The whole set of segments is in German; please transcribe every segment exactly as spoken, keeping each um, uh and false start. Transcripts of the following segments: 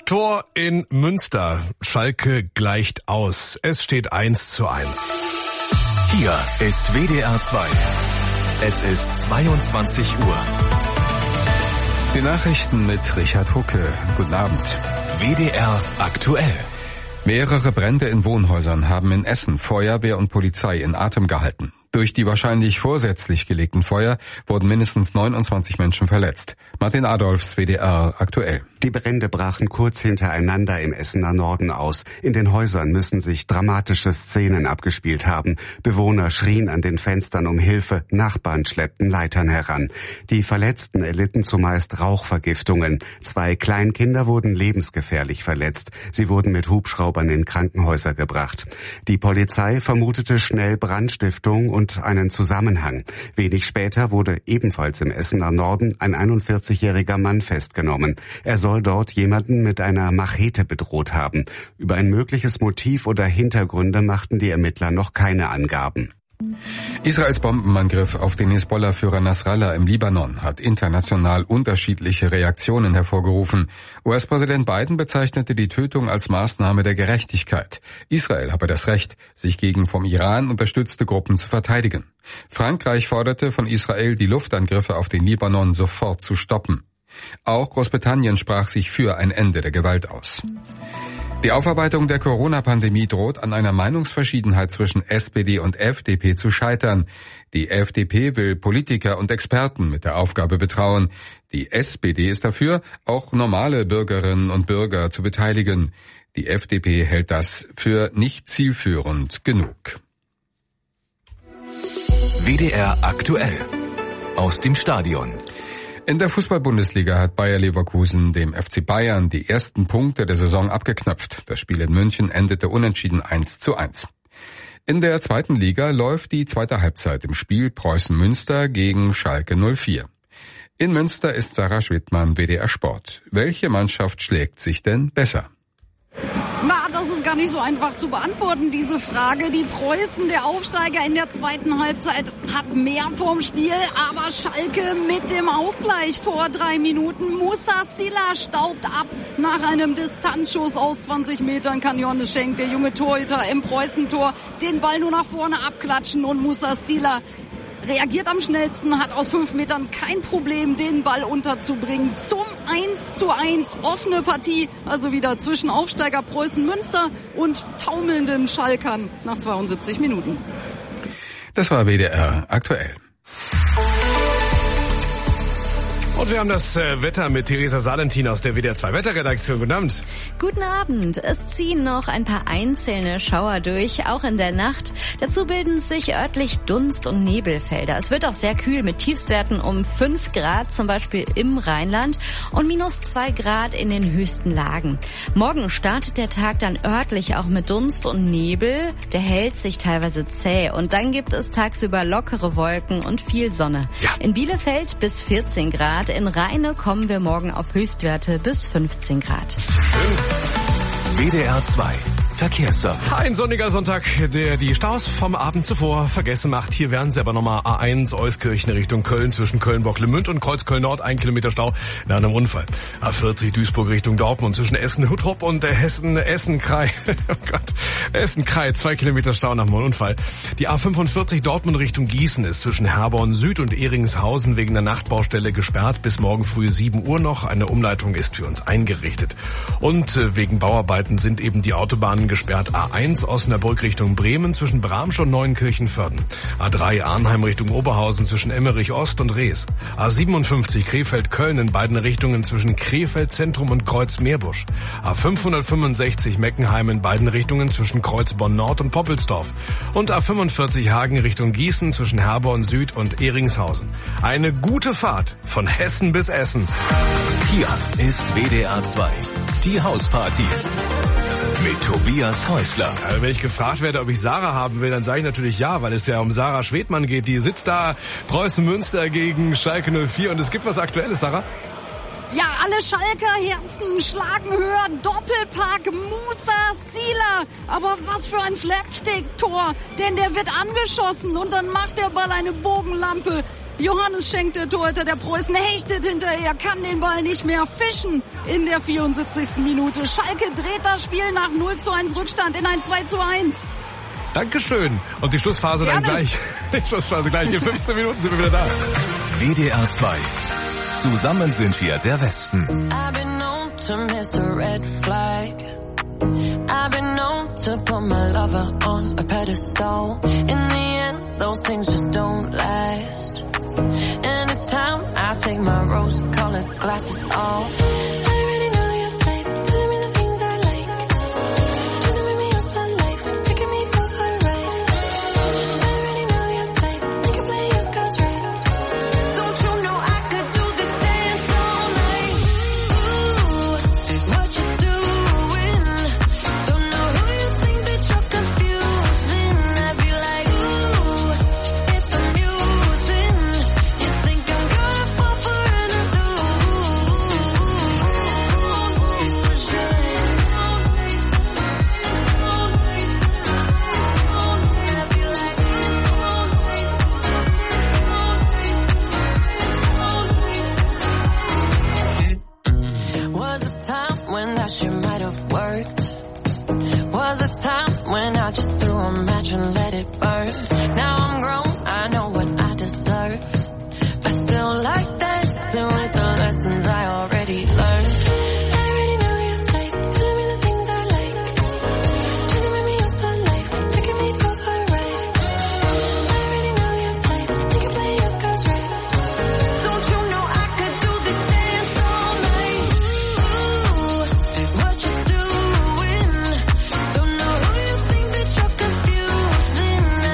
Tor in Münster. Schalke gleicht aus. Es steht eins zu eins. Hier ist W D R zwei. Es ist zweiundzwanzig Uhr. Die Nachrichten mit Richard Hucke. Guten Abend. W D R aktuell. Mehrere Brände in Wohnhäusern haben in Essen Feuerwehr und Polizei in Atem gehalten. Durch die wahrscheinlich vorsätzlich gelegten Feuer wurden mindestens neunundzwanzig Menschen verletzt. Martin Adolfs, W D R aktuell. Die Brände brachen kurz hintereinander im Essener Norden aus. In den Häusern müssen sich dramatische Szenen abgespielt haben. Bewohner schrien an den Fenstern um Hilfe, Nachbarn schleppten Leitern heran. Die Verletzten erlitten zumeist Rauchvergiftungen. Zwei Kleinkinder wurden lebensgefährlich verletzt. Sie wurden mit Hubschraubern in Krankenhäuser gebracht. Die Polizei vermutete schnell Brandstiftung und einen Zusammenhang. Wenig später wurde ebenfalls im Essener Norden ein einundvierzigjähriger Mann festgenommen. Er soll dort jemanden mit einer Machete bedroht haben. Über ein mögliches Motiv oder Hintergründe machten die Ermittler noch keine Angaben. Israels Bombenangriff auf den Hisbollah-Führer Nasrallah im Libanon hat international unterschiedliche Reaktionen hervorgerufen. U S-Präsident Biden bezeichnete die Tötung als Maßnahme der Gerechtigkeit. Israel habe das Recht, sich gegen vom Iran unterstützte Gruppen zu verteidigen. Frankreich forderte von Israel, die Luftangriffe auf den Libanon sofort zu stoppen. Auch Großbritannien sprach sich für ein Ende der Gewalt aus. Die Aufarbeitung der Corona-Pandemie droht an einer Meinungsverschiedenheit zwischen S P D und F D P zu scheitern. Die F D P will Politiker und Experten mit der Aufgabe betrauen. Die S P D ist dafür, auch normale Bürgerinnen und Bürger zu beteiligen. Die F D P hält das für nicht zielführend genug. W D R aktuell. Aus dem Stadion. In der Fußball-Bundesliga hat Bayer Leverkusen dem F C Bayern die ersten Punkte der Saison abgeknöpft. Das Spiel in München endete unentschieden eins zu eins. In der zweiten Liga läuft die zweite Halbzeit im Spiel Preußen Münster gegen Schalke null vier. In Münster ist Sarah Schwedmann, W D R Sport. Welche Mannschaft schlägt sich denn besser? Na, das ist gar nicht so einfach zu beantworten, diese Frage. Die Preußen, der Aufsteiger in der zweiten Halbzeit, hat mehr vorm Spiel, aber Schalke mit dem Ausgleich vor drei Minuten. Moussa Sylla staubt ab. Nach einem Distanzschuss aus zwanzig Metern kann Johannes Schenk, der junge Torhüter im Preußentor, den Ball nur nach vorne abklatschen und Moussa Sylla reagiert am schnellsten, hat aus fünf Metern kein Problem, den Ball unterzubringen. Zum eins zu eins, offene Partie, also wieder zwischen Aufsteiger Preußen Münster und taumelnden Schalkern nach zweiundsiebzig Minuten. Das war W D R aktuell. Und wir haben das äh, Wetter mit Theresa Salentin aus der W D R zwei Wetterredaktion. Guten Abend. Guten Abend. Es ziehen noch ein paar einzelne Schauer durch, auch in der Nacht. Dazu bilden sich örtlich Dunst- und Nebelfelder. Es wird auch sehr kühl mit Tiefstwerten um fünf Grad, zum Beispiel im Rheinland, und minus zwei Grad in den höchsten Lagen. Morgen startet der Tag dann örtlich auch mit Dunst und Nebel. Der hält sich teilweise zäh. Und dann gibt es tagsüber lockere Wolken und viel Sonne. Ja. In Bielefeld bis vierzehn Grad. In Rheine kommen wir morgen auf Höchstwerte bis fünfzehn Grad. W D R zwei Verkehrsservice. Ein sonniger Sonntag, der die Staus vom Abend zuvor vergessen macht. Hier wären sie aber nochmal A eins Euskirchen Richtung Köln zwischen Köln-Bocklemünd und Kreuz-Köln-Nord. Ein Kilometer Stau nach einem Unfall. A vierzig Duisburg Richtung Dortmund zwischen Essen-Huttrup und Hessen, Essen-Krei. Oh Gott. Essen-Krei, zwei Kilometer Stau nach einem Unfall. Die A fünfundvierzig Dortmund Richtung Gießen ist zwischen Herborn Süd und Ehringshausen wegen der Nachtbaustelle gesperrt. Bis morgen früh sieben Uhr noch. Eine Umleitung ist für uns eingerichtet. Und wegen Bauarbeiten sind eben die Autobahnen gesperrt. A eins Osnabrück Richtung Bremen zwischen Bramsch und Neuenkirchen-Vörden. A drei Arnheim Richtung Oberhausen zwischen Emmerich Ost und Rees. A siebenundfünfzig Krefeld-Köln in beiden Richtungen zwischen Krefeld Zentrum und Kreuz-Meerbusch. A fünfhundertfünfundsechzig Meckenheim in beiden Richtungen zwischen Kreuz-Bonn Nord und Poppelsdorf. Und A fünfundvierzig Hagen Richtung Gießen zwischen Herborn Süd und Ehringshausen. Eine gute Fahrt von Hessen bis Essen. Hier ist W D R zwei. Die Hausparty. Mit Tobias Häusler. Also wenn ich gefragt werde, ob ich Sarah haben will, dann sage ich natürlich ja, weil es ja um Sarah Schwedmann geht. Die sitzt da, Preußen Münster gegen Schalke null vier. Und es gibt was Aktuelles, Sarah? Ja, alle Schalker Herzen schlagen höher. Doppelpack Moussa Sylla. Aber was für ein Slapstick-Tor. Denn der wird angeschossen und dann macht der Ball eine Bogenlampe Johannes Schenk, der Torhüter der Preußen, hechtet hinterher, kann den Ball nicht mehr fischen in der vierundsiebzigsten Minute. Schalke dreht das Spiel nach null zu eins Rückstand in ein zwei zu eins. Dankeschön. Und die Schlussphase Gerne. dann gleich. Die Schlussphase gleich. In fünfzehn Minuten sind wir wieder da. W D R zwei. Zusammen sind wir der Westen. I've been known to miss a red flag. I've been known to put my lover on a pedestal. In the end, those things just don't last. And it's time I take my rose-colored glasses off. I already know your type, telling me the things I like. Trying to make me yours for life, taking me for a ride. I already know your type, you can play your cards right. Don't you know I could do this dance all night? Ooh, what you doing? Don't know who you think that you're confusing. I'd be like, ooh, it's amusing. You think I'm gonna fall for an illusion. I'd be like, was a time when that shit might have worked. Was a time when I just threw a match and let it burn. Now I'm grown, I know what I deserve. I still like dancing with the lessons I already learned. I already know your type, telling me the things I like. Trying to make me yours for life, taking me for a ride. I already know your type, you can play your cards right. Don't you know I could do this dance all night? Ooh, what you doing? Don't know who you think that you're confusing.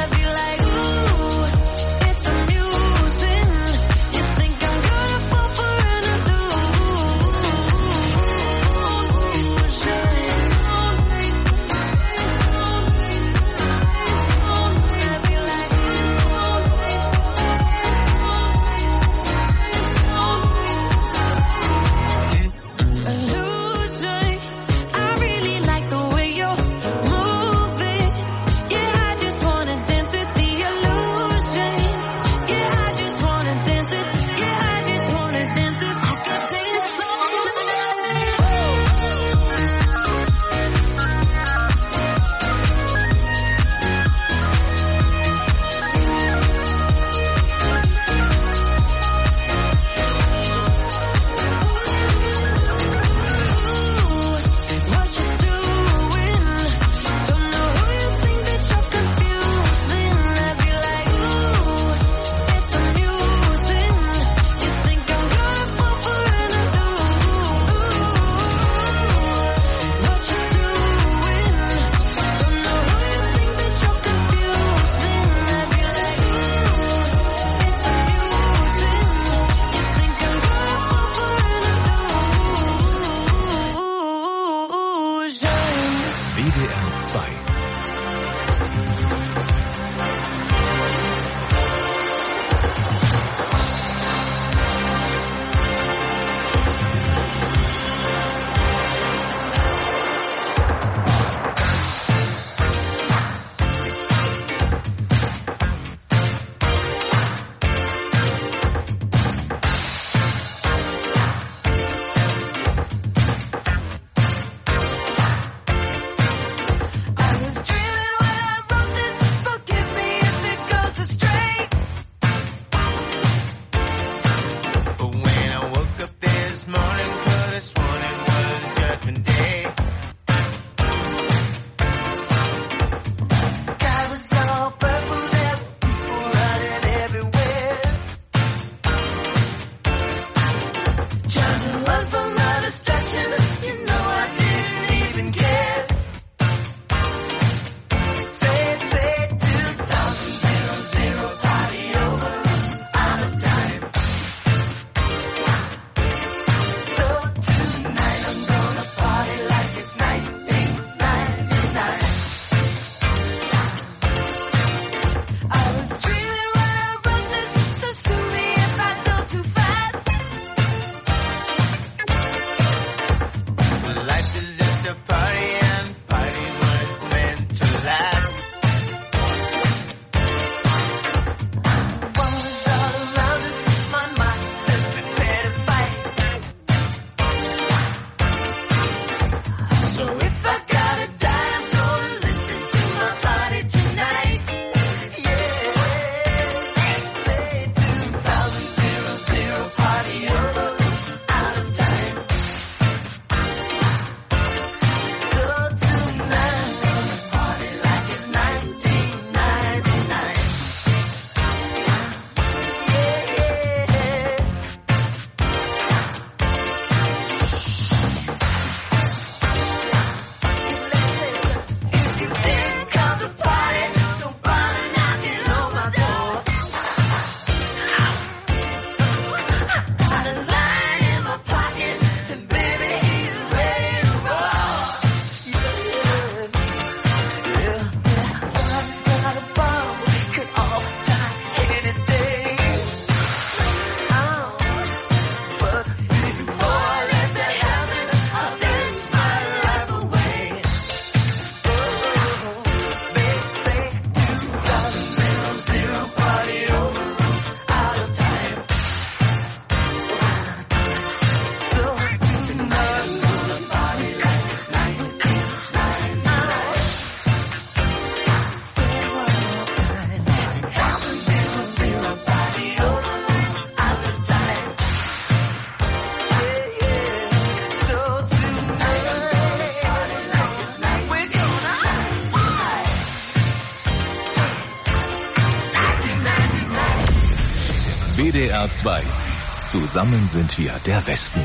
D R zwei. Zusammen sind wir der Westen.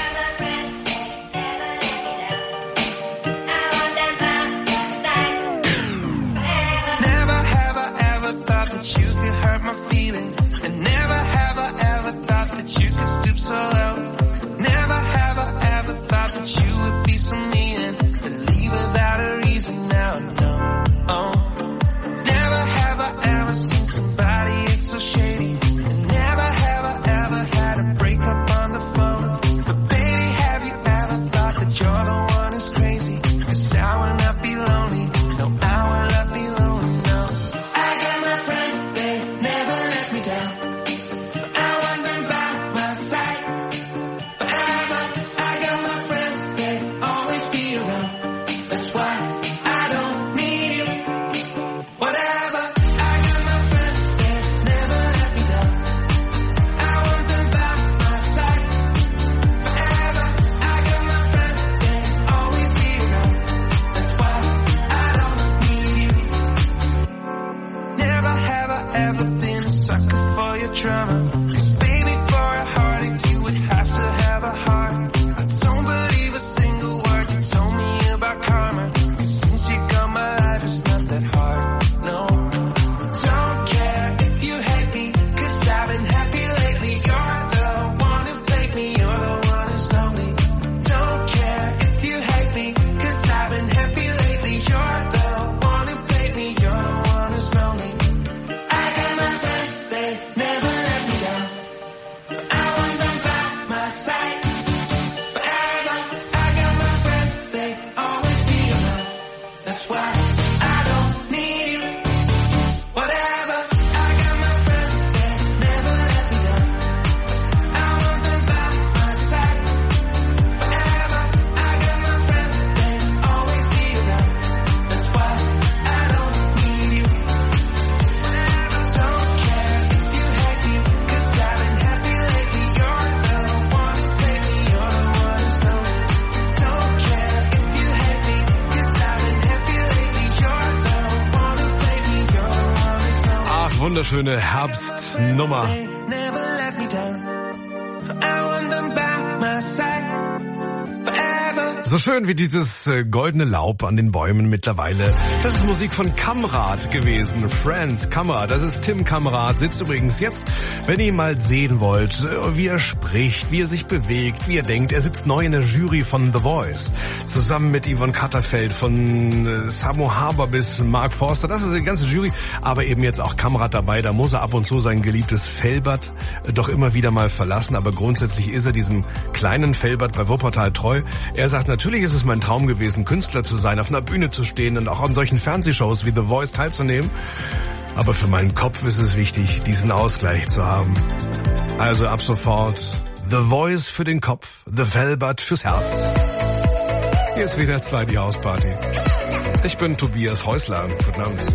Wunderschöne Herbstnummer. So schön wie dieses äh, goldene Laub an den Bäumen mittlerweile. Das ist Musik von Kamrat gewesen. Friends, Kamrat. Das ist Tim Kamrat. Sitzt übrigens jetzt, wenn ihr ihn mal sehen wollt, äh, wie er spricht, wie er sich bewegt, wie er denkt. Er sitzt neu in der Jury von The Voice. Zusammen mit Yvonne Katterfeld, von äh, Samo Haber bis Mark Forster. Das ist die ganze Jury. Aber eben jetzt auch Kamrat dabei. Da muss er ab und zu sein geliebtes Fellbad äh, doch immer wieder mal verlassen. Aber grundsätzlich ist er diesem kleinen Fellbad bei Wuppertal treu. Er sagt, natürlich ist es mein Traum gewesen, Künstler zu sein, auf einer Bühne zu stehen und auch an solchen Fernsehshows wie The Voice teilzunehmen. Aber für meinen Kopf ist es wichtig, diesen Ausgleich zu haben. Also ab sofort The Voice für den Kopf, The Fellbad fürs Herz. Hier ist wieder zwei die Hausparty. Ich bin Tobias Häusler. Guten Abend.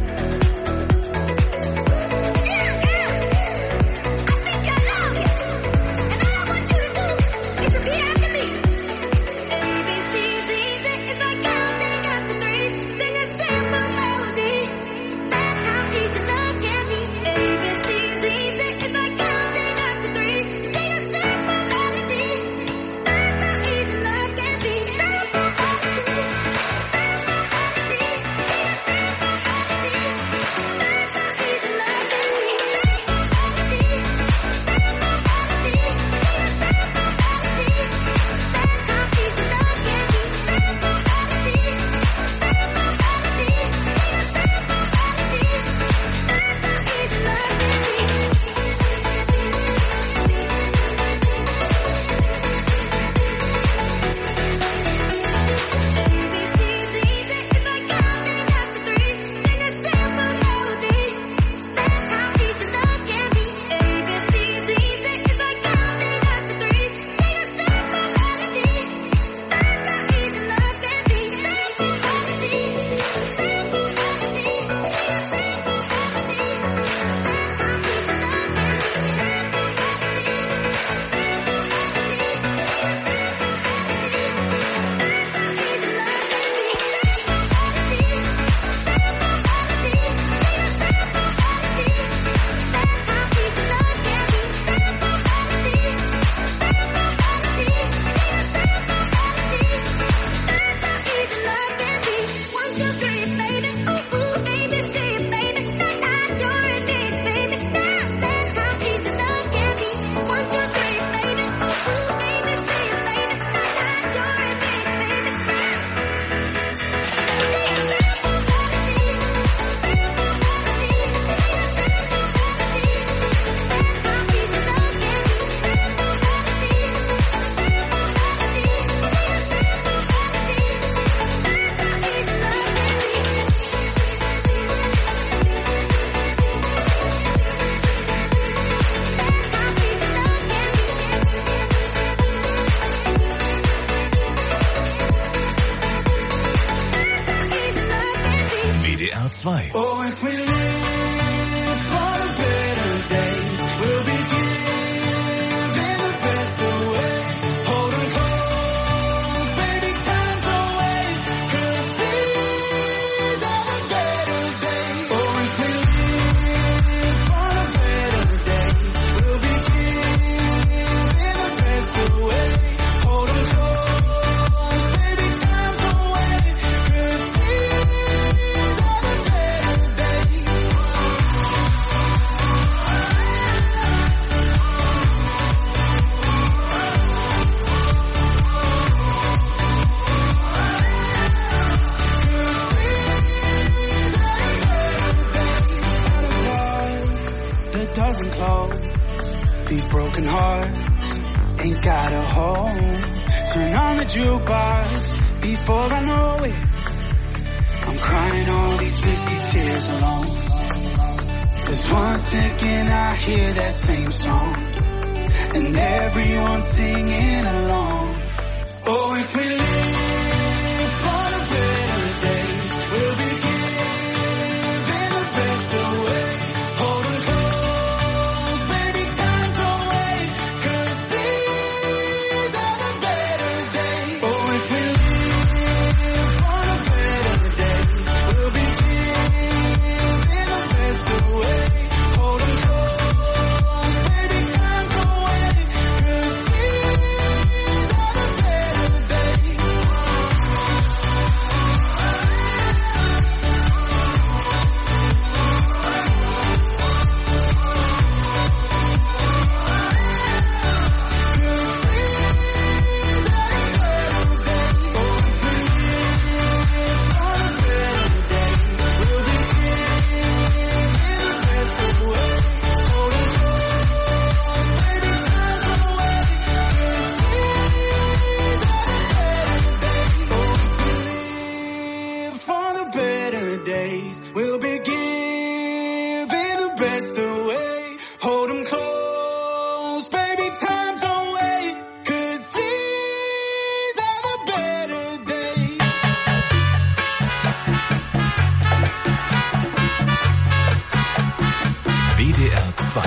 zwei. Oh, if we live for the better days, we'll be giving the best away. Hold on close, baby, time to wait, 'cause these are the better days. Oh, if we live for the better days, we'll be giving the best away. Hold on close, baby, time to wait, 'cause these are the better days. That doesn't close. These broken hearts ain't got a home. Turn on the jukebox before I know it. I'm crying all these whiskey tears alone. 'Cause one second I hear that same song, and everyone's singing along. Oh, if we live for the better days, we'll be giving the best away. Hold on close, baby, time to wait, 'cause these are the better days. Oh, if we live for the better days, we'll be giving the best away. Hold on close, baby, time to wait, 'cause these are the better days. For the better days, we'll be giving the best away. Hold 'em close, baby, time to wait, 'cause these are the better days. W D R zwei.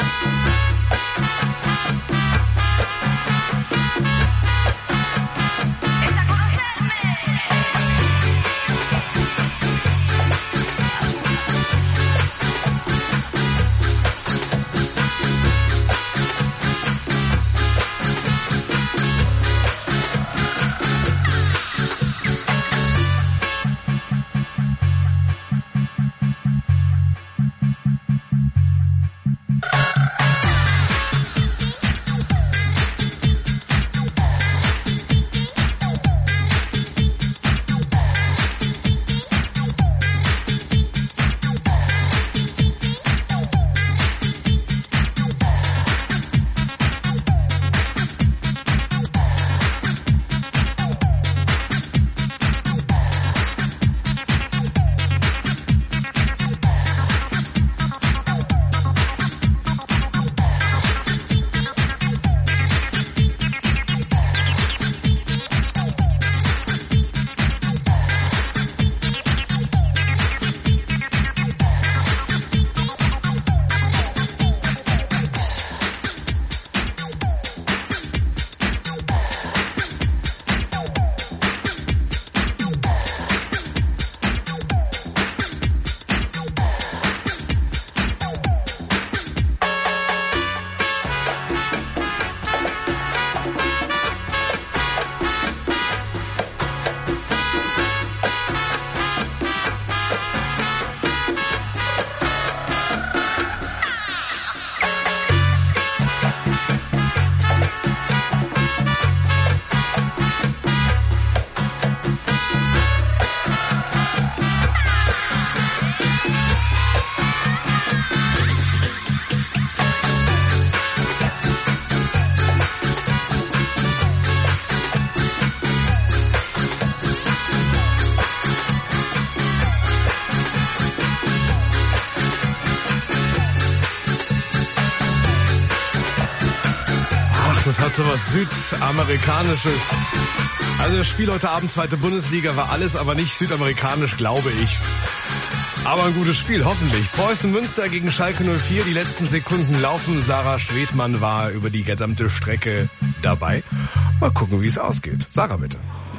Das hat so was Südamerikanisches. Also das Spiel heute Abend, zweite Bundesliga, war alles, aber nicht südamerikanisch, glaube ich. Aber ein gutes Spiel, hoffentlich. Preußen Münster gegen Schalke null vier. Die letzten Sekunden laufen. Sarah Schwedmann war über die gesamte Strecke dabei. Mal gucken, wie es ausgeht. Sarah, bitte.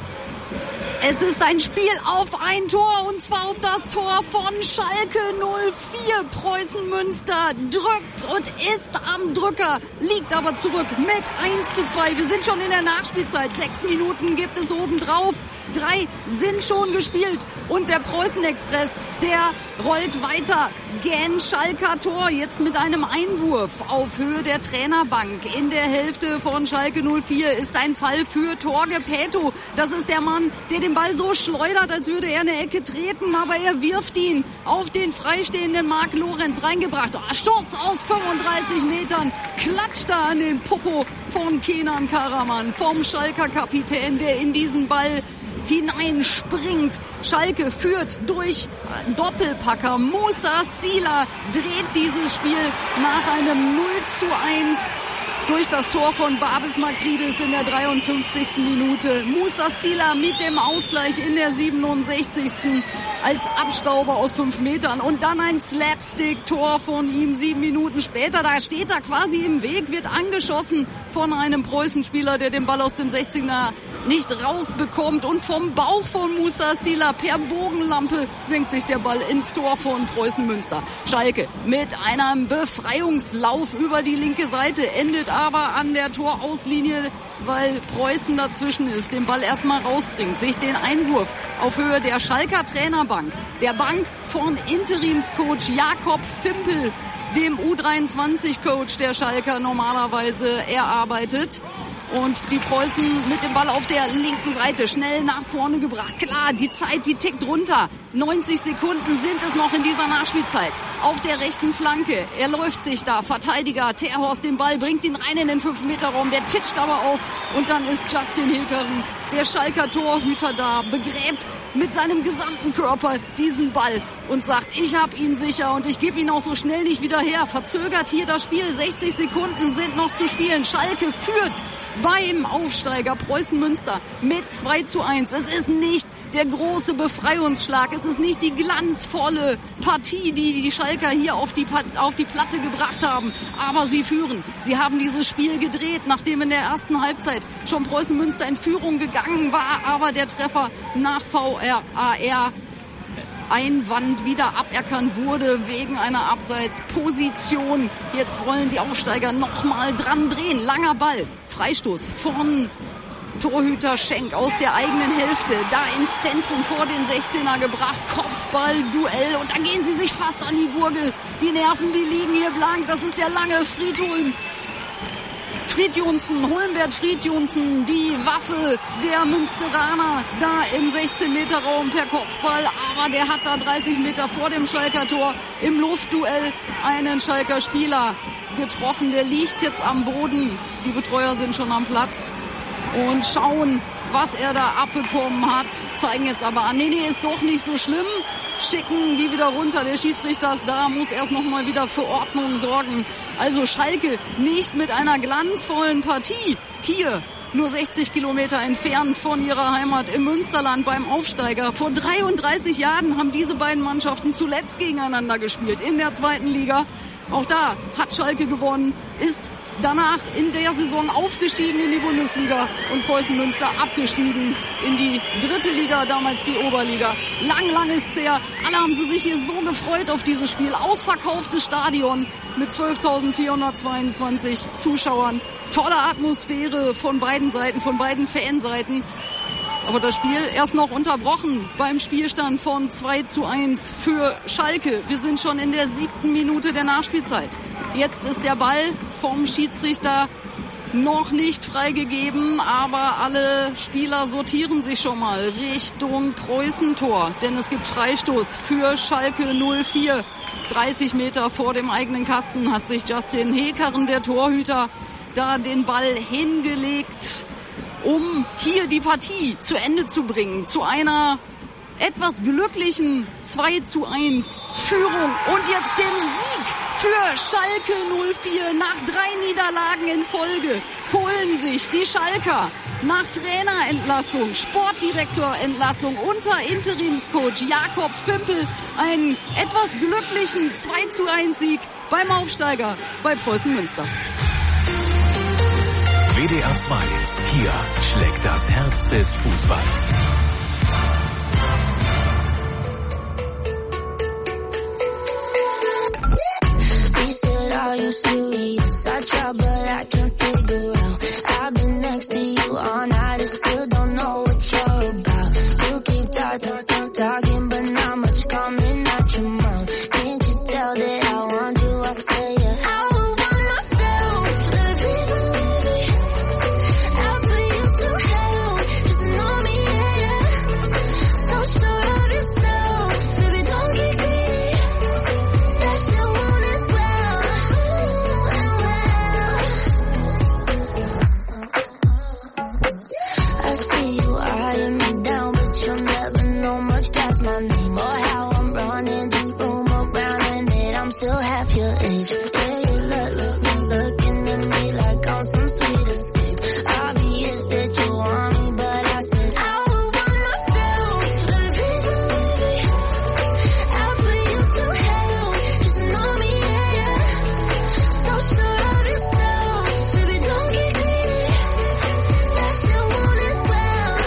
Es ist ein Spiel auf ein Tor, und zwar auf das Tor von Schalke null vier. Preußen Münster drückt und ist am Drücker, liegt aber zurück mit eins zu zwei. Wir sind schon in der Nachspielzeit. Sechs Minuten gibt es obendrauf. Drei sind schon gespielt. Und der Preußen-Express, der rollt weiter. Gen Schalker Tor, jetzt mit einem Einwurf auf Höhe der Trainerbank. In der Hälfte von Schalke null vier ist ein Fall für Torge Peto. Das ist der Mann, der den Ball so schleudert, als würde er eine Ecke treten, aber er wirft ihn auf den freistehenden Marc Lorenz, reingebracht. Oh, Stoß aus fünfunddreißig Metern, klatscht da an den Popo von Kenan Karaman, vom Schalker Kapitän, der in diesen Ball hineinspringt. Schalke führt durch Doppelpacker. Musa Sila dreht dieses Spiel nach einem null zu eins durch das Tor von Babis Makridis in der dreiundfünfzigsten Minute. Musa Sila mit dem Ausgleich in der siebenundsechzigsten als Abstauber aus fünf Metern. Und dann ein Slapstick-Tor von ihm sieben Minuten später. Da steht er quasi im Weg, wird angeschossen von einem Preußenspieler, der den Ball aus dem sechzehner nicht rausbekommt. Und vom Bauch von Musa Sila per Bogenlampe senkt sich der Ball ins Tor von Preußen Münster. Schalke mit einem Befreiungslauf über die linke Seite, endet aber an der Torauslinie, weil Preußen dazwischen ist, den Ball erstmal rausbringt, sich den Einwurf auf Höhe der Schalker Trainerbank, der Bank von Interimscoach Jakob Fimpel, dem U dreiundzwanzig-Coach der Schalker normalerweise erarbeitet. Und die Preußen mit dem Ball auf der linken Seite schnell nach vorne gebracht. Klar, die Zeit, die tickt runter. neunzig Sekunden sind es noch in dieser Nachspielzeit. Auf der rechten Flanke, er läuft sich da. Verteidiger Terhorst den Ball, bringt ihn rein in den fünf Meter Raum. Der titscht aber auf. Und dann ist Justin Hekeren, der Schalker Torhüter, da, begräbt mit seinem gesamten Körper diesen Ball und sagt, ich hab ihn sicher und ich gebe ihn auch so schnell nicht wieder her. Verzögert hier das Spiel. sechzig Sekunden sind noch zu spielen. Schalke führt beim Aufsteiger Preußen Münster mit zwei zu eins. Es ist nicht der große Befreiungsschlag. Es ist nicht die glanzvolle Partie, die die Schalker hier auf die, auf die Platte gebracht haben. Aber sie führen. Sie haben dieses Spiel gedreht, nachdem in der ersten Halbzeit schon Preußen Münster in Führung gegangen war. Aber der Treffer nach V R A R Einwand wieder aberkannt wurde wegen einer Abseitsposition. Jetzt wollen die Aufsteiger nochmal dran drehen. Langer Ball. Freistoß von Torhüter Schenk aus der eigenen Hälfte. Da ins Zentrum vor den sechzehner gebracht. Kopfball, Duell. Und da gehen sie sich fast an die Gurgel. Die Nerven, die liegen hier blank. Das ist der lange Friedholm. Fridjonsen, Holmbert Fridjonsen, die Waffe der Münsteraner da im sechzehn Meter Raum per Kopfball, aber der hat da dreißig Meter vor dem Schalker Tor im Luftduell einen Schalker Spieler getroffen. Der liegt jetzt am Boden. Die Betreuer sind schon am Platz und schauen, was er da abbekommen hat, zeigen jetzt aber an, nee, nee, ist doch nicht so schlimm, schicken die wieder runter. Der Schiedsrichter ist da, muss erst noch mal wieder für Ordnung sorgen. Also Schalke nicht mit einer glanzvollen Partie hier, nur sechzig Kilometer entfernt von ihrer Heimat im Münsterland beim Aufsteiger. Vor dreiunddreißig Jahren haben diese beiden Mannschaften zuletzt gegeneinander gespielt in der zweiten Liga. Auch da hat Schalke gewonnen, ist danach in der Saison aufgestiegen in die Bundesliga und Preußen Münster abgestiegen in die dritte Liga, damals die Oberliga. Lang, lang ist's her. Alle haben sie sich hier so gefreut auf dieses Spiel. Ausverkauftes Stadion mit zwölftausendvierhundertzweiundzwanzig Zuschauern. Tolle Atmosphäre von beiden Seiten, von beiden Fanseiten. Aber das Spiel erst noch unterbrochen beim Spielstand von zwei zu eins für Schalke. Wir sind schon in der siebten Minute der Nachspielzeit. Jetzt ist der Ball vom Schiedsrichter noch nicht freigegeben, aber alle Spieler sortieren sich schon mal Richtung Preußen-Tor. Denn es gibt Freistoß für Schalke null vier. dreißig Meter vor dem eigenen Kasten hat sich Justin Hekeren, der Torhüter, da den Ball hingelegt, um hier die Partie zu Ende zu bringen. Zu einer etwas glücklichen zwei zu eins Führung und jetzt den Sieg für Schalke null vier. Nach drei Niederlagen in Folge holen sich die Schalker nach Trainerentlassung, Sportdirektorentlassung unter Interimscoach Jakob Fimpel einen etwas glücklichen zwei zu eins Sieg beim Aufsteiger bei Preußen Münster. W D R zwei, hier schlägt das Herz des Fußballs. Are you serious? I try but I can't figure out. I've been next to you all night and still don't know what you're about. You keep talking, talking, talking, but not much coming out your mouth. Can't you tell that I want you? I say it. I will want myself. The reason maybe I'll put you through hell. Just know me, yeah, yeah. So sure of yourself. Baby, don't get greedy. That you want it well. I see you eyeing me down, but you'll never know much past my name or how I'm running this room around, and that I'm still half your age. Yeah, you look, look, look, looking at me like I'm some sweet escape. Obvious that you want me, but I said I will want myself. The reason maybe I'll put you through hell. Just know me, yeah, yeah. So sure of yourself, baby, don't get greedy. That you want it well.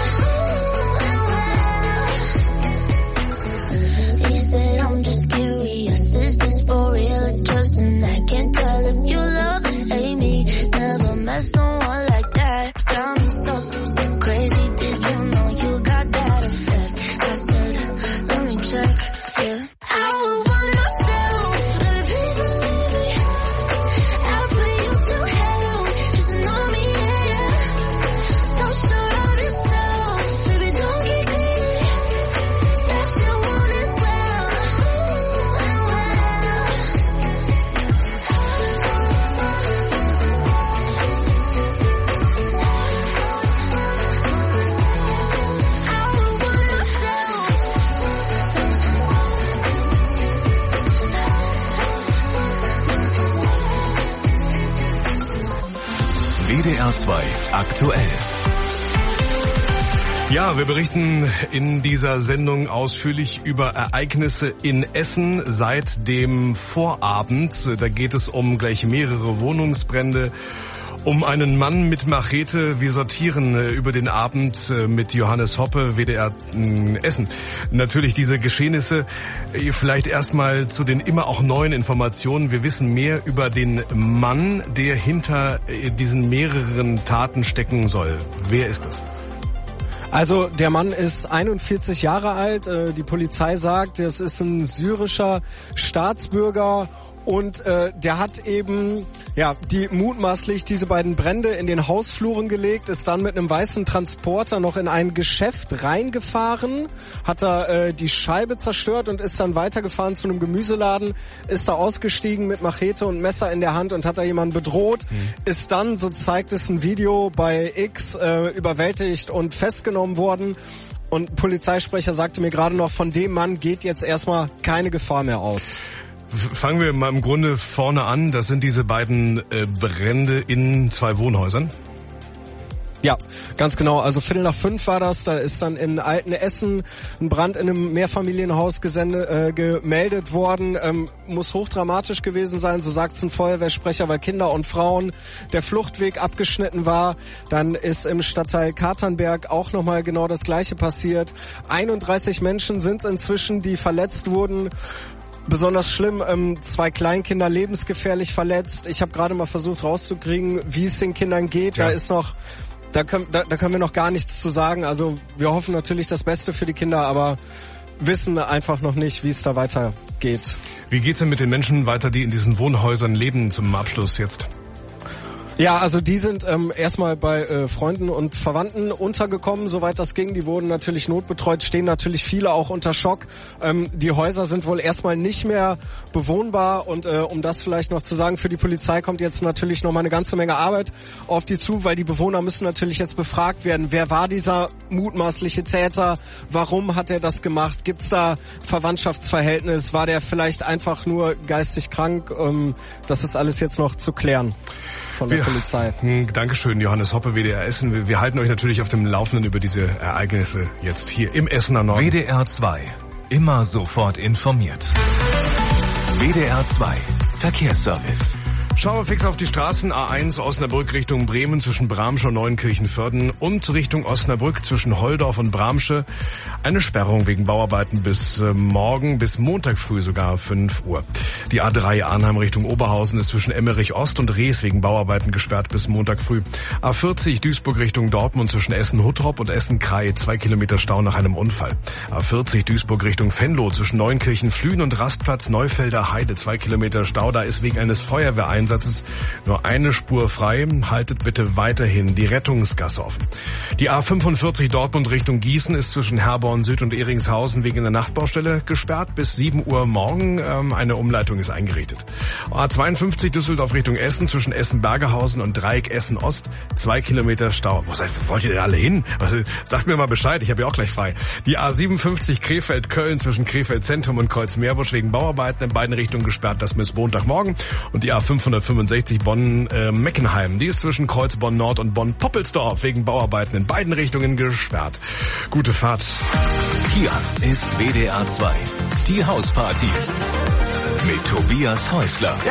He said, I'm just curious, is this for real or just an act? Can't tell if you love or hate me. Never met someone like that. Got me so, so, so crazy. Did you know you got that effect? I said, let me check, yeah. I will want myself. The reason maybe I'll put you through hell. Just know me, yeah, yeah. So sure of yourself. Baby, don't get greedy. That you want it well. I will want myself. W D R zwei aktuell. Ja, wir berichten in dieser Sendung ausführlich über Ereignisse in Essen seit dem Vorabend. Da geht es um gleich mehrere Wohnungsbrände, um einen Mann mit Machete. Wir sortieren über den Abend mit Johannes Hoppe, W D R Essen. Natürlich diese Geschehnisse. Vielleicht erstmal zu den immer auch neuen Informationen. Wir wissen mehr über den Mann, der hinter diesen mehreren Taten stecken soll. Wer ist es? Also der Mann ist einundvierzig Jahre alt. Die Polizei sagt, es ist ein syrischer Staatsbürger. Und äh, der hat eben ja die mutmaßlich diese beiden Brände in den Hausfluren gelegt, ist dann mit einem weißen Transporter noch in ein Geschäft reingefahren, hat da äh, die Scheibe zerstört und ist dann weitergefahren zu einem Gemüseladen, ist da ausgestiegen mit Machete und Messer in der Hand und hat da jemanden bedroht, mhm. ist dann, so zeigt es ein Video bei X, äh, überwältigt und festgenommen worden. Und ein Polizeisprecher sagte mir gerade noch, von dem Mann geht jetzt erstmal keine Gefahr mehr aus. Fangen wir mal im Grunde vorne an. Das sind diese beiden äh, Brände in zwei Wohnhäusern. Ja, ganz genau. Also Viertel nach fünf war das. Da ist dann in Altenessen ein Brand in einem Mehrfamilienhaus gesende, äh, gemeldet worden. Ähm, muss hochdramatisch gewesen sein, so sagt es ein Feuerwehrsprecher, weil Kinder und Frauen der Fluchtweg abgeschnitten war. Dann ist im Stadtteil Katernberg auch nochmal genau das Gleiche passiert. einunddreißig Menschen sind inzwischen, die verletzt wurden. Besonders schlimm, ähm, zwei Kleinkinder lebensgefährlich verletzt. Ich habe gerade mal versucht rauszukriegen, wie es den Kindern geht. Ja. Da ist noch, da können, da, da können wir noch gar nichts zu sagen. Also wir hoffen natürlich das Beste für die Kinder, aber wissen einfach noch nicht, wie es da weitergeht. Wie geht's denn mit den Menschen weiter, die in diesen Wohnhäusern leben, zum Abschluss jetzt? Ja, also die sind ähm, erstmal bei äh, Freunden und Verwandten untergekommen, soweit das ging. Die wurden natürlich notbetreut, stehen natürlich viele auch unter Schock. Ähm, die Häuser sind wohl erstmal nicht mehr bewohnbar und äh, um das vielleicht noch zu sagen, für die Polizei kommt jetzt natürlich noch mal eine ganze Menge Arbeit auf die zu, weil die Bewohner müssen natürlich jetzt befragt werden. Wer war dieser mutmaßliche Täter? Warum hat er das gemacht? Gibt's da Verwandtschaftsverhältnis? War der vielleicht einfach nur geistig krank? Ähm, das ist alles jetzt noch zu klären von der wir, Polizei. Dankeschön, Johannes Hoppe, W D R Essen. Wir, wir halten euch natürlich auf dem Laufenden über diese Ereignisse jetzt hier im Essener Norden. W D R zwei. Immer sofort informiert. W D R zwei. Verkehrsservice. Schauen wir fix auf die Straßen. A eins Osnabrück Richtung Bremen zwischen Bramsche und Neuenkirchen-Vörden und Richtung Osnabrück zwischen Holdorf und Bramsche. Eine Sperrung wegen Bauarbeiten bis äh, morgen, bis Montag früh sogar fünf Uhr. Die A drei Arnheim Richtung Oberhausen ist zwischen Emmerich Ost und Rees wegen Bauarbeiten gesperrt bis Montag früh. A vierzig Duisburg Richtung Dortmund zwischen Essen-Huttrop und Essen-Krei, zwei Kilometer Stau nach einem Unfall. A vierzig Duisburg Richtung Venlo zwischen Neuenkirchen-Flühen und Rastplatz Neufelder Heide, zwei Kilometer Stau. Da ist wegen eines Feuerwehreinsatzes nur eine Spur frei. Haltet bitte weiterhin die Rettungsgasse offen. Die A fünfundvierzig Dortmund Richtung Gießen ist zwischen Herborn Süd und Eringshausen wegen einer Nachtbaustelle gesperrt bis sieben Uhr morgen. Ähm, eine Umleitung ist eingerichtet. A zweiundfünfzig Düsseldorf Richtung Essen zwischen Essen-Bergerhausen und Dreieck Essen-Ost, zwei Kilometer Stau. Wo seid, wo wollt ihr denn alle hin? Was, sagt mir mal Bescheid, ich habe ja auch gleich frei. Die A siebenundfünfzig Krefeld-Köln zwischen Krefeld-Zentrum und Kreuz-Meerbusch wegen Bauarbeiten in beiden Richtungen gesperrt, das bis Montagmorgen. Und die A fünfhundertfünfundsechzig Bonn-Meckenheim, äh, die ist zwischen Kreuz Bonn-Nord und Bonn-Poppelsdorf wegen Bauarbeiten in beiden Richtungen gesperrt. Gute Fahrt. Hier ist W D R zwei. Die Hausparty. Mit Tobias Häusler. Ja.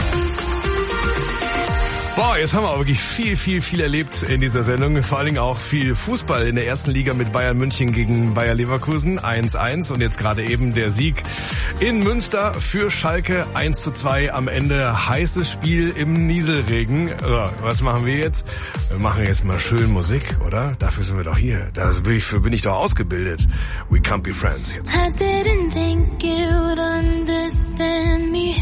Boah, jetzt haben wir aber wirklich viel, viel, viel erlebt in dieser Sendung. Vor allen Dingen auch viel Fußball in der ersten Liga mit Bayern München gegen Bayer Leverkusen. eins eins und jetzt gerade eben der Sieg in Münster für Schalke. eins zu zwei am Ende. Heißes Spiel im Nieselregen. So, was machen wir jetzt? Wir machen jetzt mal schön Musik, oder? Dafür sind wir doch hier. Dafür bin ich doch ausgebildet. We can't be friends jetzt. I didn't think you'd understand me.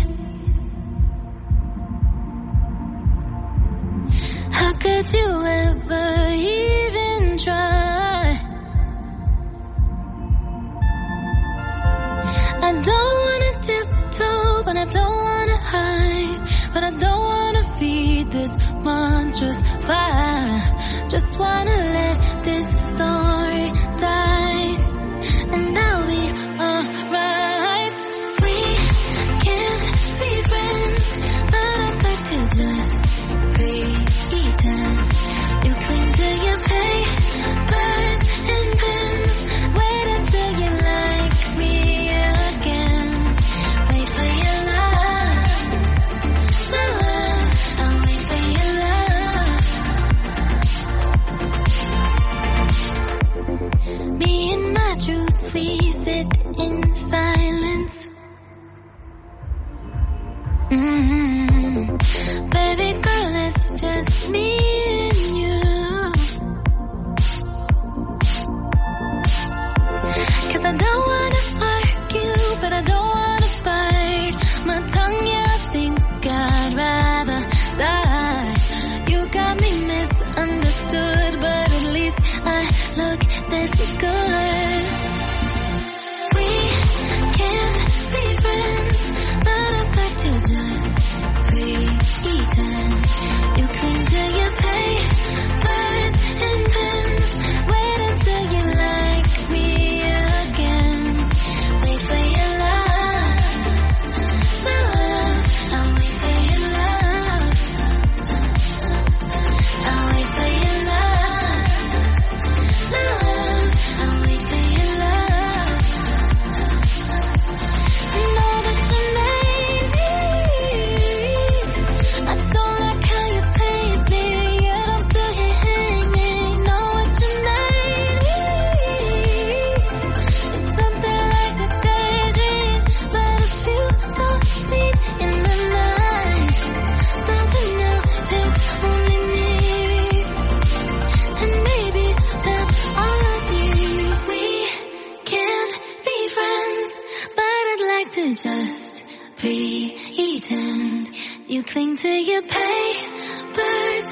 How could you ever even try? I don't wanna tiptoe, but I don't wanna hide. But I don't wanna feed this monstrous fire. Just wanna let this story die, and I'll be alright. We can't be friends, but I'd like to just breathe. You cling to your papers and pens. Wait until you like me again. Wait for your love, my love. I'll wait for your love. Me and my truth, we sit in silence. Mm-hmm. Baby girl, it's just me and you. 'Cause I don't wanna argue, but I don't wanna fight. My tongue, yeah, I think I'd rather die. You got me misunderstood, but at least I look this good. We can't be friends, but I'd like to just pretend. You cling to your papers and pens. Wait until you like me again. Wait for your love, my love. I'll wait for your love. I'll wait for your love, my love. I'll wait for your love. Know that you made me. I don't like how you paid me, yet I'm still here hanging. Know what you made me. It's something like a daydream, but it feels so deep in the night. Something new, it's only me, and maybe that's all I need. We can't be friends, but I'd like to just pretend. You cling to your papers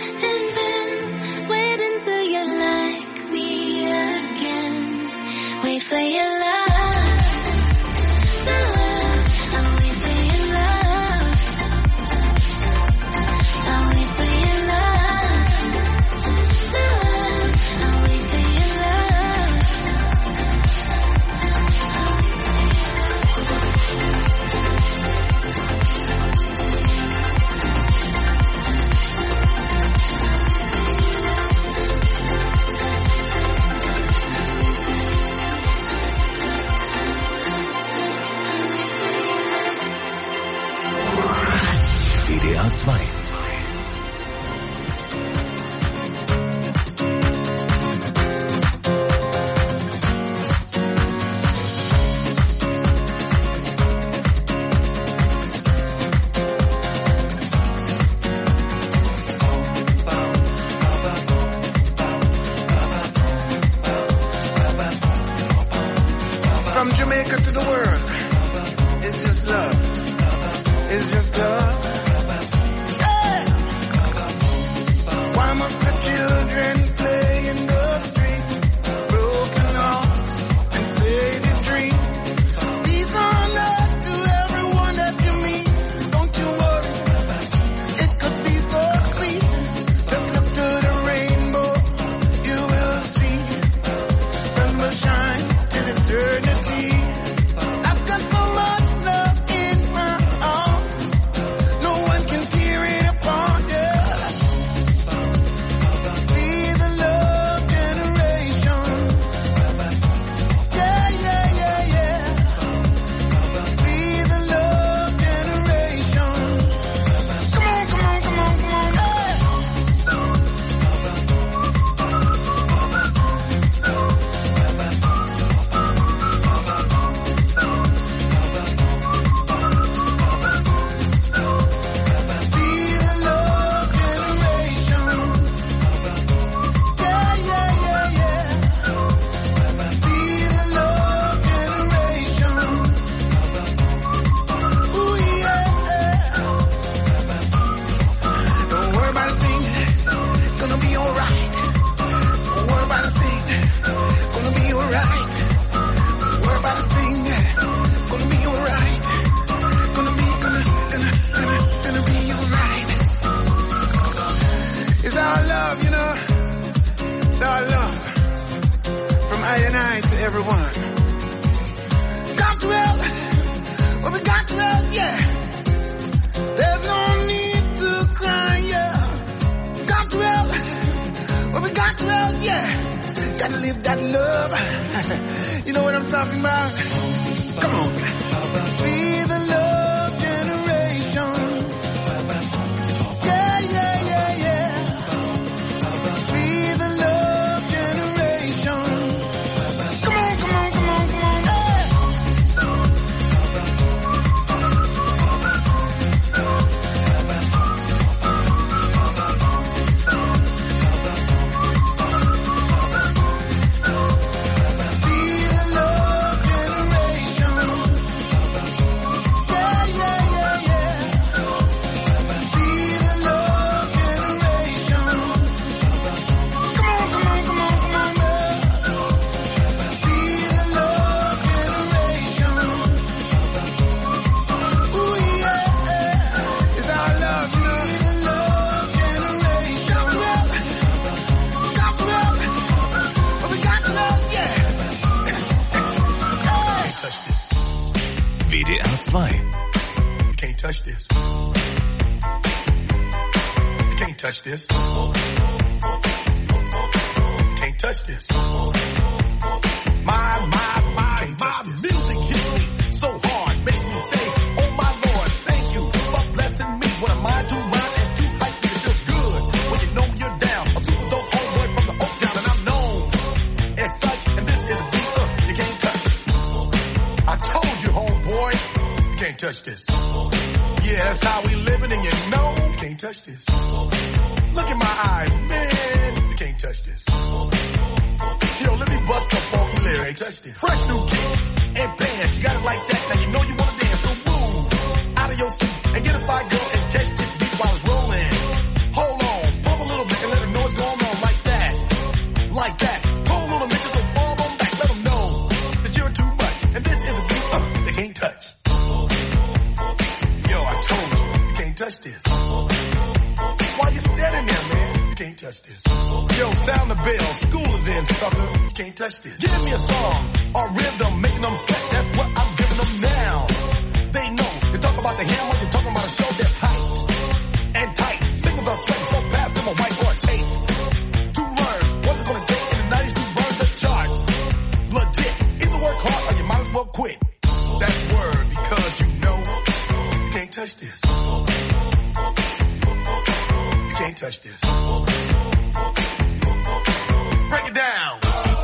Well, we got to love, yeah. Gotta live that love. You know what I'm talking about? Come on. Be the love generation. Yeah, yeah, yeah, yeah. Be the love generation. Come on, come on, come on, come on. W D R zwei. You can't touch this. You can't touch this. You can't touch this. My, my, my, my music hits me so hard, makes me say, oh my Lord, thank you for blessing me. What am I to rhyme and to hype you? It feels good when you know you're down. A super dope homeboy from the Oak Town, and I'm known as such. And this is a beat uh, you can't touch. I told you, homeboy, you can't touch this. Yeah, that's how we living, and you know you can't touch this. Look in my eyes, man, you can't touch this. Yo, let me bust the funky lyrics. Fresh new kicks and bands, you got it like that. Now you know you wanna dance, so move out of your seat and get a fire girl and catch this beat while it's rolling. Hold on, pump a little bit and let them know what's going on like that, like that. Pull on them bitches and fall on back, let them know that you're too much. And this is a beat uh, they can't touch. Yo, I told you, you can't touch this. Why you standing there, man? You can't touch this. Yo, sound the bell, school is in, sucker. You can't touch this. Give me a song or rhythm, making them sweat. That's what I'm giving them now. They know. You talk about the hammer, you're talking about a show that's hyped and tight. Singles are sweating so fast, them a whiteboard tape. To learn what it's gonna take in the nineties to burn the charts. Legit. Either work hard or you might as well quit. That's word because you know you can't touch this. You can't touch this. Break it down.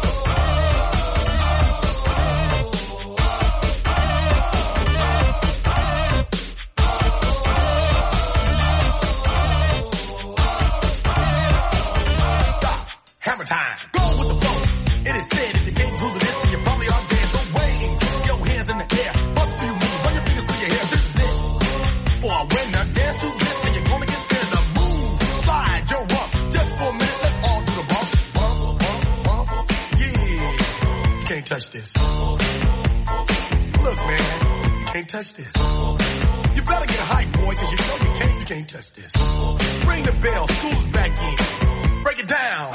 Stop. Hammer time. Go with the flow. It is said if you can't prove this, then you probably are dead. So wave your hands in the air. Bust a few moves. Run your fingers through your hair. This is it. For a winner, dance to this, and you're gonna get there. The move. Slide your rump. Just for a minute, let's all do the bump. Bump, bump, bump. Yeah. You can't touch this. Look, man. You can't touch this. You better get hype, boy, cause you know you can't, you can't touch this. Ring the bell. School's back in. Break it down.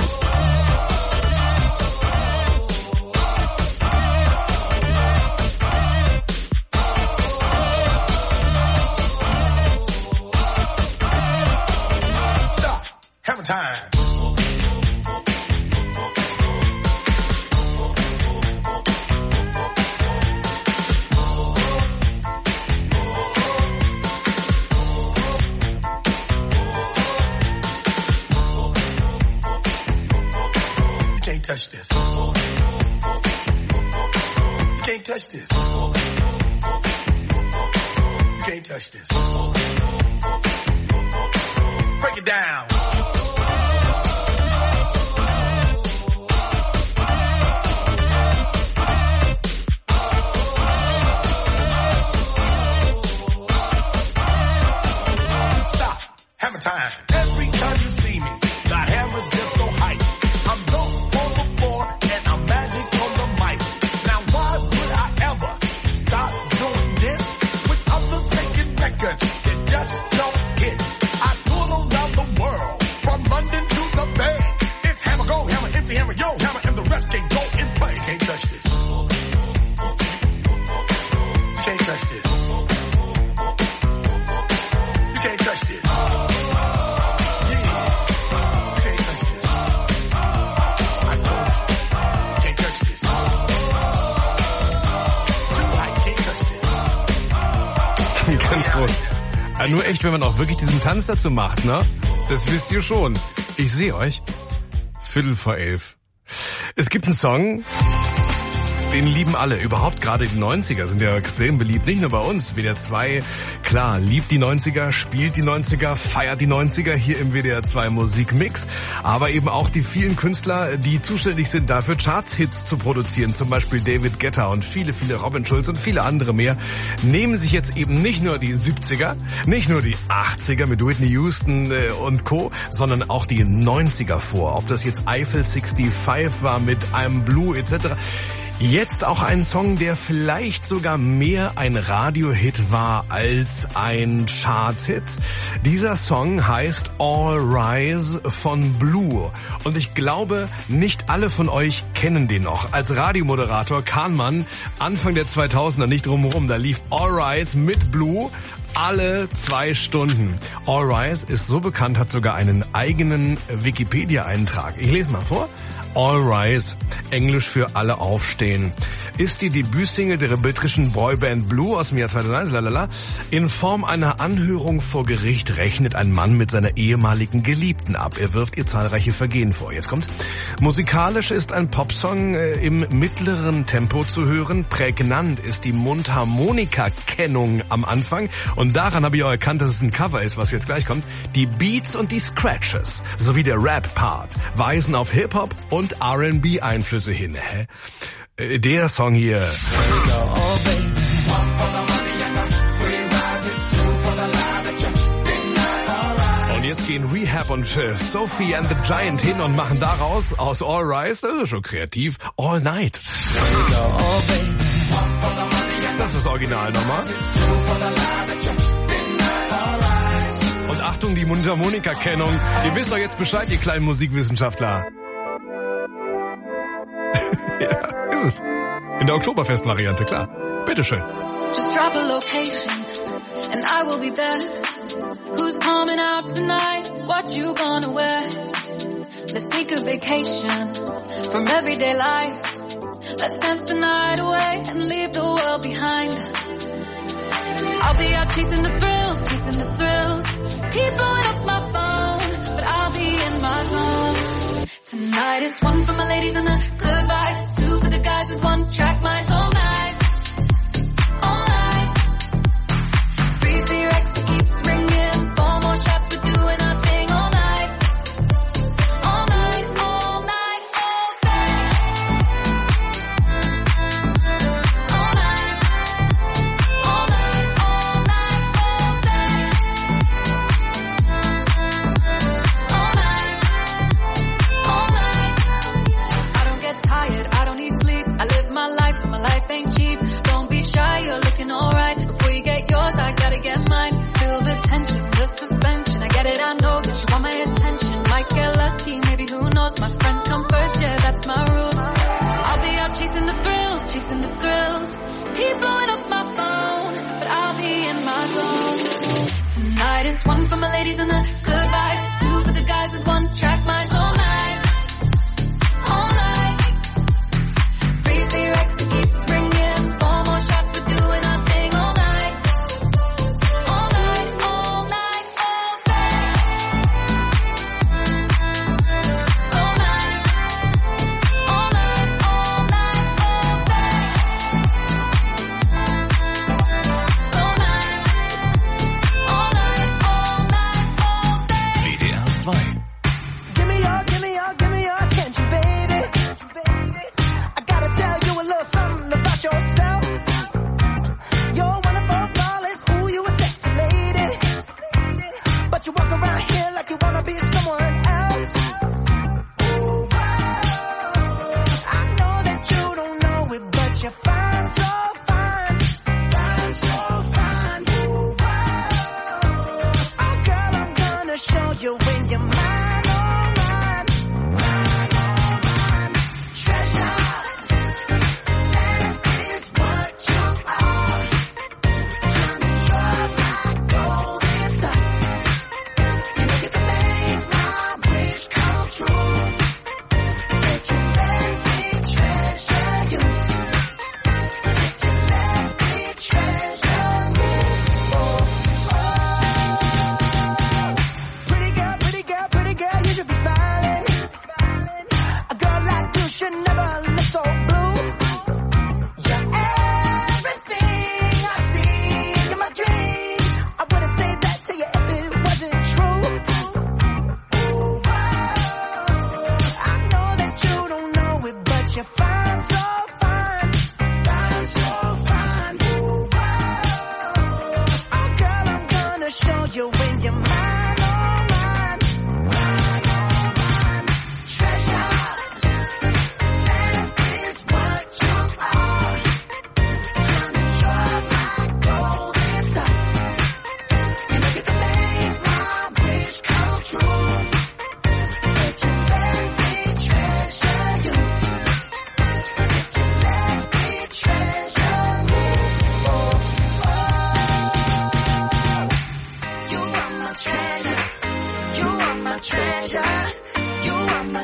Stop. Hammer time. You can't touch this. You can't touch this. You can't touch this. Break it down. Stop. Hammer time. Every time you see me, the hammer's just so hype. I'm low on the floor and I'm magic on the mic. Now why would I ever stop doing this with others making records that just don't hit? I tour around the world from London to the Bay. It's hammer, go hammer, empty hammer, yo hammer, and the rest can go and play. You can't touch this. You can't touch this. You can't touch this. Yeah. You can't touch this. Ja, nur echt, wenn man auch wirklich diesen Tanz dazu macht, ne? Das wisst ihr schon. Ich sehe euch. Viertel vor elf. Es gibt einen Song, den lieben alle. Überhaupt gerade die neunziger sind ja extrem beliebt. Nicht nur bei uns. W D R zwei, klar, liebt die neunziger, spielt die neunziger, feiert die neunziger hier im W D R zwei Musikmix. Aber eben auch die vielen Künstler, die zuständig sind dafür, Charts-Hits zu produzieren. Zum Beispiel David Guetta und viele, viele Robin Schulz und viele andere mehr. Nehmen sich jetzt eben nicht nur die siebziger, nicht nur die achtziger mit Whitney Houston und Co., sondern auch die neunziger vor. Ob das jetzt Eiffel fünfundsechzig war mit I'm Blue et cetera. Jetzt auch ein Song, der vielleicht sogar mehr ein Radiohit war als ein Charts-Hit. Dieser Song heißt All Rise von Blue. Und ich glaube, nicht alle von euch kennen den noch. Als Radiomoderator kann man Anfang der zweitausender nicht drumherum. Da lief All Rise mit Blue alle zwei Stunden. All Rise ist so bekannt, hat sogar einen eigenen Wikipedia-Eintrag. Ich lese mal vor. All Rise, Englisch für alle aufstehen, ist die Debütsingle der britischen Boyband Blue aus dem Jahr zweitausendeins, lalala. In Form einer Anhörung vor Gericht rechnet ein Mann mit seiner ehemaligen Geliebten ab. Er wirft ihr zahlreiche Vergehen vor. Jetzt kommt's. Musikalisch ist ein Popsong äh, im mittleren Tempo zu hören. Prägnant ist die Mundharmonika-Kennung am Anfang. Und daran habe ich auch erkannt, dass es ein Cover ist, was jetzt gleich kommt. Die Beats und die Scratches sowie der Rap-Part weisen auf Hip-Hop und R and B-Einflüsse hin. Hä? Der Song hier. Und jetzt gehen Rehab und äh, Sophie and the Giant hin und machen daraus aus All Rise, das ist schon kreativ, All Night. Das ist das Original nochmal. Und Achtung, die Mundharmonika-Kennung. Ihr wisst doch jetzt Bescheid, ihr kleinen Musikwissenschaftler. Ja, ist es. In der Oktoberfest-Variante, klar. Bitteschön. Just drop a location and I will be there. Who's coming out tonight? What you gonna wear? Let's take a vacation from everyday life. Let's dance the night away and leave the world behind. I'll be out chasing the thrills, chasing the thrills. Keep blowing up my phone, but I'll be in my zone. Tonight is one for my ladies and the good vibes, two for the guys with one track minds all night, all night. Three for your ex that keeps ringing, four more shots for doing our thing all night, all night, all night, all day, all night, all night, all night, all day, all night. Tired, I don't need sleep. I live my life, and my life ain't cheap. Don't be shy, you're looking alright. Before you get yours, I gotta get mine. Feel the tension, the suspension. I get it, I know that you want my attention. Might get lucky, maybe who knows? My friends come first, yeah, that's my rules. I'll be out chasing the thrills, chasing the thrills. Keep blowing up my phone, but I'll be in my zone. Tonight is one for my ladies and the good vibes, two for the guys with one track minds all night, all night. The Rex that keeps ringing, four more shots for doing our thing all night, all night, all night, all day, all night, all night, all night, all day, all night, all night, all night, all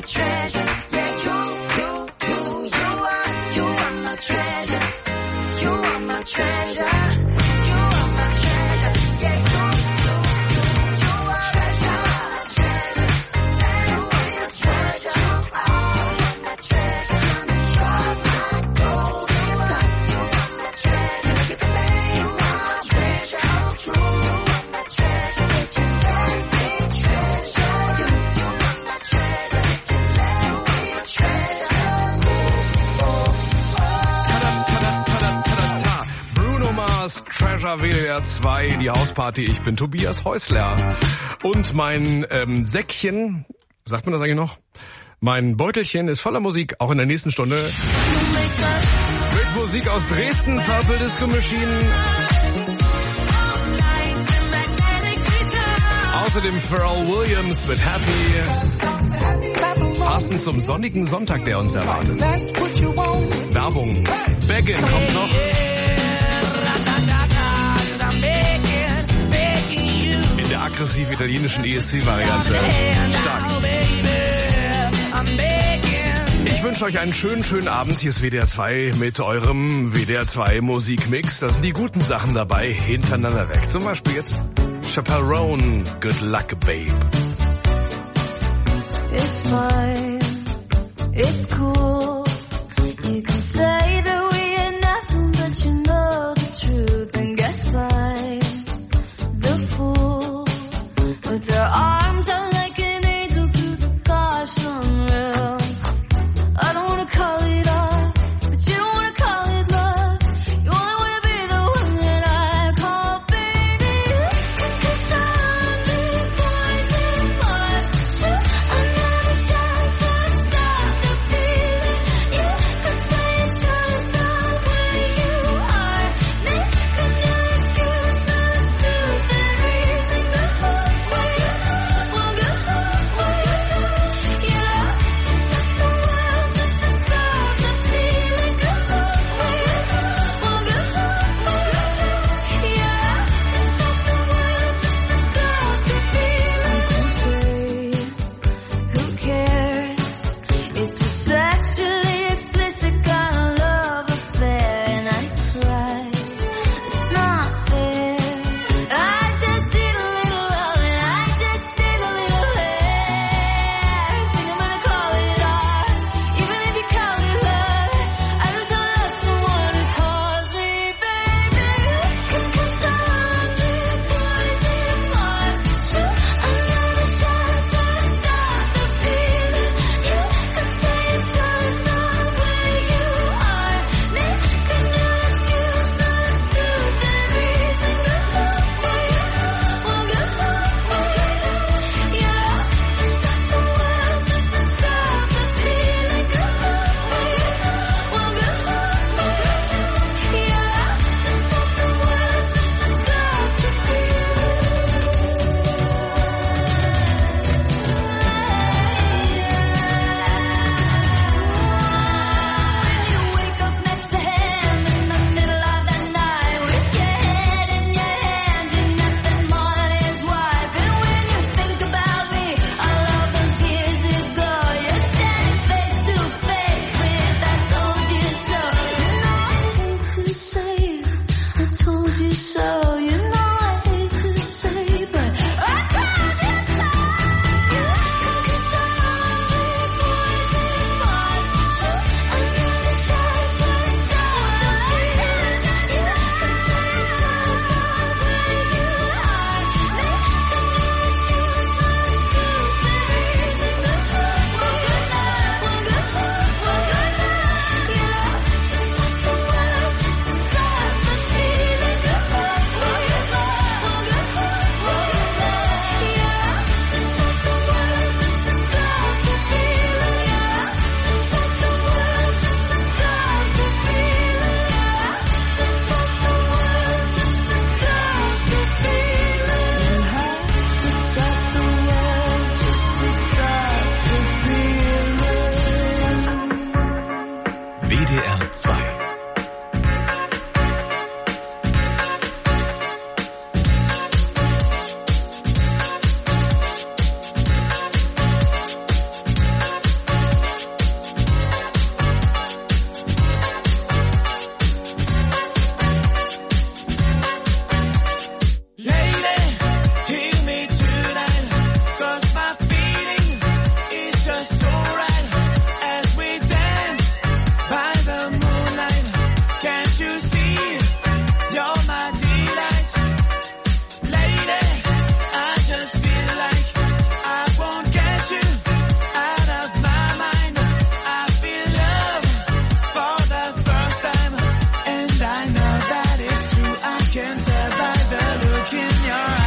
treasure. Yeah, you, you, you, you are, you are my treasure. You are my treasure. You are my treasure. Yeah, you, you, you, you are treasure. Treasure. You are my treasure. You are my treasure. You are my golden sun. You are my treasure. You can make my treasure come true. You are my treasure. You can let me treasure you. You are my treasure. You can let me treasure you. Ta-da-ta-da-ta-da-ta-da-ta. Bruno Mars, Treasure W D R zwei, die Hausparty. Ich bin Tobias Häusler. Und mein ähm, Säckchen, sagt man das eigentlich noch? Mein Beutelchen ist voller Musik, auch in der nächsten Stunde. Mit Musik aus Dresden, Purple Disco Machine. Außerdem Pharrell Williams mit Happy. Passend zum sonnigen Sonntag, der uns erwartet. Werbung. Beggin kommt noch. In der aggressiv italienischen E S C-Variante. Stark. Ich wünsche euch einen schönen, schönen Abend. Hier ist W D R zwei mit eurem W D R zwei Musikmix. Da sind die guten Sachen dabei, hintereinander weg. Zum Beispiel jetzt Chappelle Roan, Good Luck, Babe. It's fine, it's cool. You can say that we ain't nothing, but you know the truth. And guess I'm the fool. With their arms out like an angel through the gosh unreal. I don't wanna call it off, but you don't wanna call it love. You only wanna be the one that I call baby. Cause I'm the poison was shoot another shot to stop the feeling. right as we dance by the moonlight. Can't you see you're my delight? Lady, I just feel like I won't get you out of my mind. I feel love for the first time, and I know that it's true. I can tell by the look in your eyes.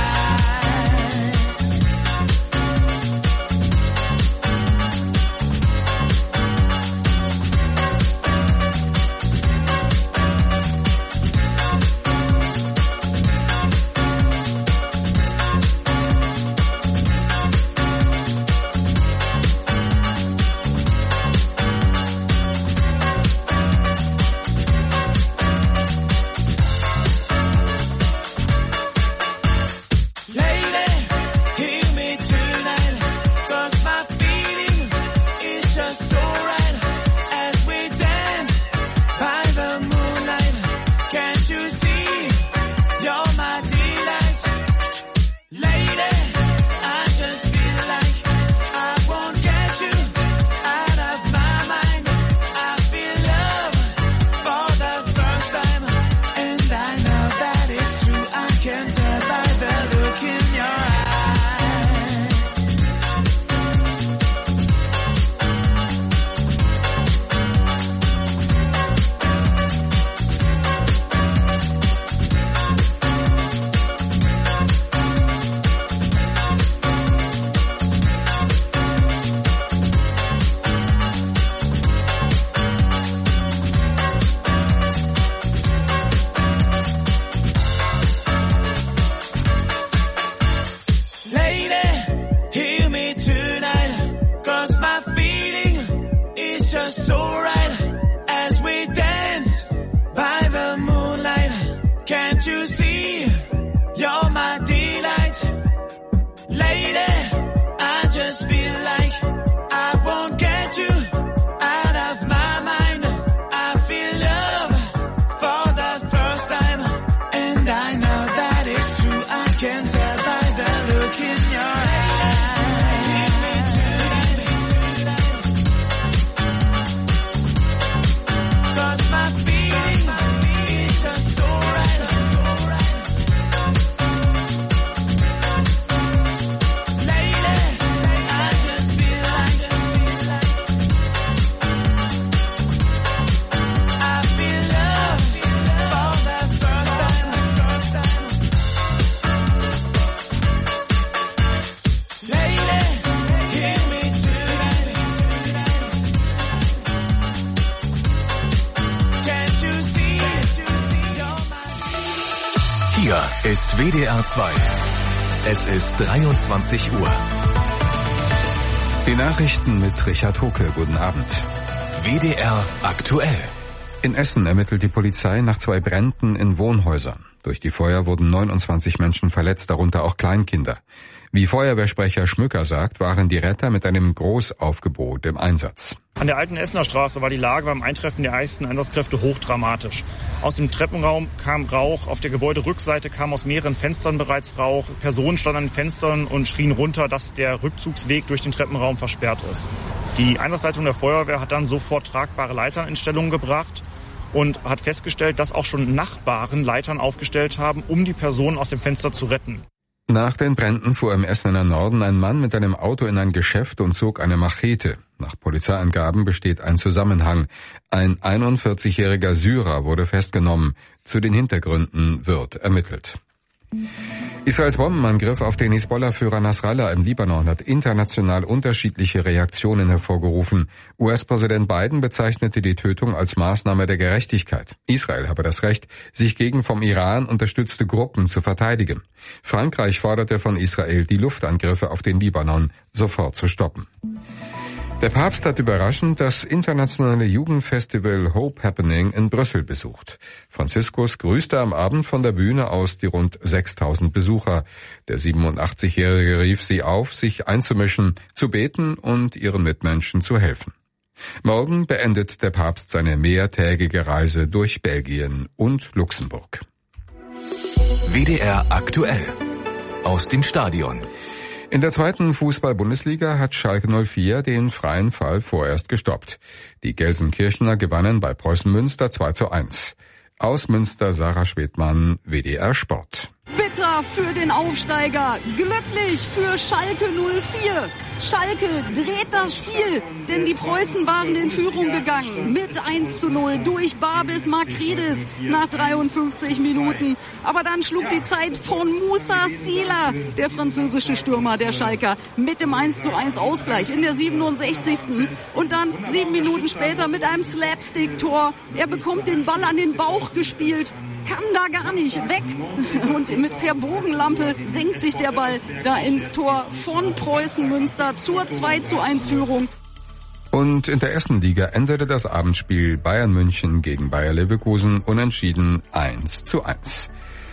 Lady, hear me tonight, 'cause my feeling is just so right as we dance by the moonlight. Can't you see you're my delight? Lady, I just feel like I won't get you out of my mind. I feel love for the first time, and I know that it's true. I can tell by the look in your eyes. Lady, hear me tonight, 'cause my feeling is just so right as we dance by the moonlight. Can't you see you're my delight? Lady, I just feel like I won't get you out of my mind. I feel love for the first time, and I know that it's true. I can tell by the look in your eyes. Hear me tonight, 'cause my feeling is just so right. Lady, I just feel like I feel love for the first time. Lady, hear me tonight. Can't you see you're my Hier ist W D R zwei. Es ist dreiundzwanzig Uhr. Die Nachrichten mit Richard Hucke. Guten Abend. W D R aktuell. In Essen ermittelt die Polizei nach zwei Bränden in Wohnhäusern. Durch die Feuer wurden neunundzwanzig Menschen verletzt, darunter auch Kleinkinder. Wie Feuerwehrsprecher Schmücker sagt, waren die Retter mit einem Großaufgebot im Einsatz. An der alten Essener Straße war die Lage beim Eintreffen der ersten Einsatzkräfte hochdramatisch. Aus dem Treppenraum kam Rauch, auf der Gebäuderückseite kam aus mehreren Fenstern bereits Rauch. Personen standen an den Fenstern und schrien runter, dass der Rückzugsweg durch den Treppenraum versperrt ist. Die Einsatzleitung der Feuerwehr hat dann sofort tragbare Leitern in Stellung gebracht und hat festgestellt, dass auch schon Nachbarn Leitern aufgestellt haben, um die Personen aus dem Fenster zu retten. Nach den Bränden fuhr im Essener Norden ein Mann mit einem Auto in ein Geschäft und zog eine Machete. Nach Polizeiangaben besteht ein Zusammenhang. Ein einundvierzigjähriger Syrer wurde festgenommen. Zu den Hintergründen wird ermittelt. Israels Bombenangriff auf den Hisbollah-Führer Nasrallah im Libanon hat international unterschiedliche Reaktionen hervorgerufen. U S-Präsident Biden bezeichnete die Tötung als Maßnahme der Gerechtigkeit. Israel habe das Recht, sich gegen vom Iran unterstützte Gruppen zu verteidigen. Frankreich forderte von Israel, die Luftangriffe auf den Libanon sofort zu stoppen. Der Papst hat überraschend das internationale Jugendfestival Hope Happening in Brüssel besucht. Franziskus grüßte am Abend von der Bühne aus die rund sechstausend Besucher. Der siebenundachtzigjährige rief sie auf, sich einzumischen, zu beten und ihren Mitmenschen zu helfen. Morgen beendet der Papst seine mehrtägige Reise durch Belgien und Luxemburg. W D R aktuell aus dem Stadion. In der zweiten Fußball-Bundesliga hat Schalke null vier den freien Fall vorerst gestoppt. Die Gelsenkirchener gewannen bei Preußen Münster zwei zu eins. Aus Münster Sarah Schwedmann, W D R Sport. Bitter für den Aufsteiger, glücklich für Schalke null vier. Schalke dreht das Spiel, denn die Preußen waren in Führung gegangen mit eins zu null durch Babis Makridis nach dreiundfünfzig Minuten. Aber dann schlug die Zeit von Moussa Sylla, der französische Stürmer der Schalker, mit dem eins zu eins Ausgleich in der siebenundsechzigsten Und dann sieben Minuten später mit einem Slapstick-Tor. Er bekommt den Ball an den Bauch gespielt, kann da gar nicht weg. Und mit Verbogenlampe senkt sich der Ball da ins Tor von Preußen Münster zur zwei zu eins Führung. Und in der ersten Liga endete das Abendspiel Bayern München gegen Bayer Leverkusen unentschieden eins zu eins.